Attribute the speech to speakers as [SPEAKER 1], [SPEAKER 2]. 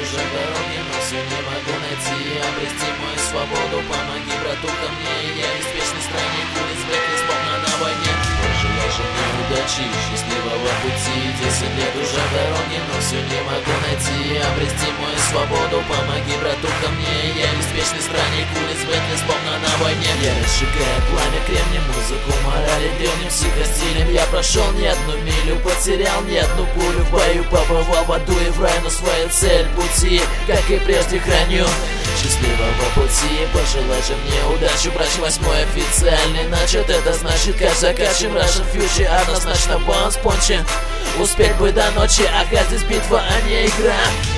[SPEAKER 1] уже в дороге, но все не могу найти и обрести мою свободу. Помоги, братуха, мне, я из вечной странник, улиц влекли словно на войне. Пожелай же мне удачи, счастливого пути. 10 лет уже в дороге, но все не могу найти и обрести мою свободу. Помоги, братуха, мне, я из вечной странник, улиц влекли словно на войне. Я разжигаю пламя кремнем, музыку морали древним психостилем. Я прошел не одну милю, потерял не одну пулю в бою, побывал в аду и в рай, но свою цель пути, как и прежде, храню. Счастливого пути, пожелай же мне удачи, брать 8-й официальный начат. Это значит, как закачем Russian Future, однозначно бонус понче. Успеть бы до ночи, ага, здесь битва, а не игра.